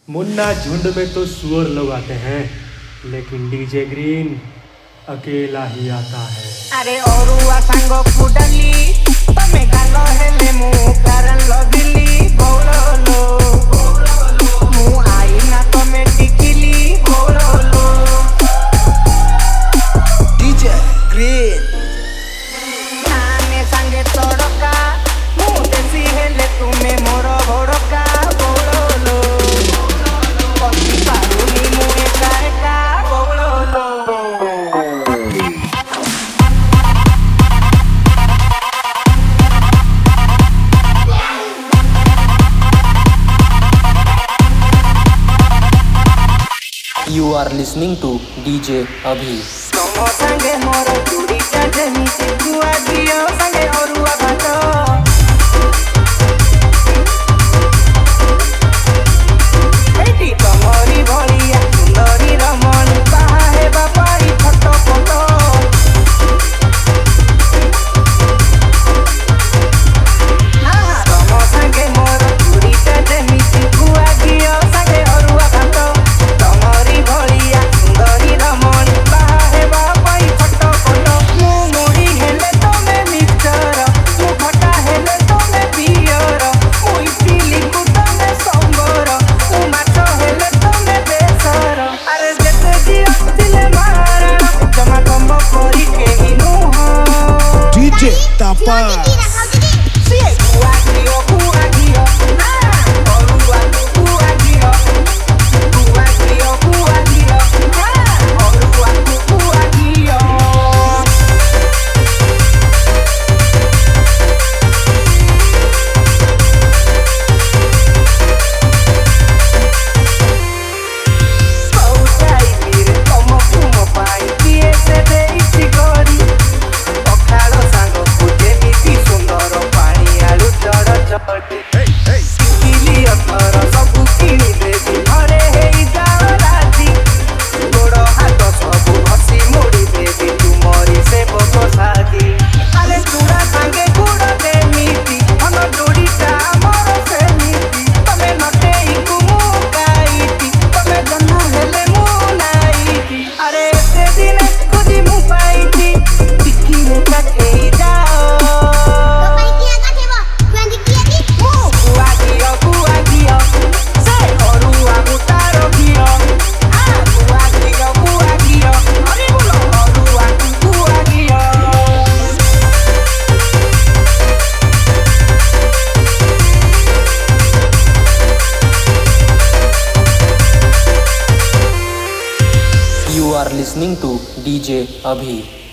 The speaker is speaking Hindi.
मुन्ना झुंड में तो सुअर लोग आते हैं, लेकिन डीजे ग्रीन अकेला ही आता है। अरे औरुआ सांगो कुडली तमे गालो हेले मु कारण लगिली बोलो मु आई ना तमे टिकिली बोलो डीजे ग्रीन नाने संगे तोड़का मु देसी हेले तुमे मोर भड़का बोलो पति पारुनी मु एका बोलो You are listening to DJ Abhi. तमो संगे मोर चूड़ी चढ़नी से जुआ दियो संगे औरुआ भातो बेटी कमरी भलिया सुंदरी रमण बाहा हे बापारी फटो फटो तमो संगे मोर चूड़ी चढ़नी से जुआ दियो संगे औरुआ भातो कमरी भलिया सुंदरी रमण बाहा हे बापारी फटो फटो मु मोड़ी हेले तमे मिक्सचर मु खटा हेले तमे पियर मु इडली को तमे सांबर मु माछो हेले तमे बेसर अरे जेते जिया दिले मारण जमा कम्बो करी केही नुह DJ Tapas. सिए बुआ गियो औरुआ बुआ गियो औरुआ बुआ गियो Poutai mire como fumo pai piese deisi gori Okhalo sango puje miti sundoro pani alu choro choti Sikili athara sabu kini debi hare hei jao rati Godo hato sabu hasi modi debi tumori se boko sadi Ale chura sange gudo de miti Ono dori ta amoro se miti Tame note iku mukaiti Tame jana hele munaiti Are ete dine kudi mupaiti Tiki muka kei jao Buah gio Se orua mutaro gio Buah gio Oribulo orua buah gio You are listening to DJ Abhi.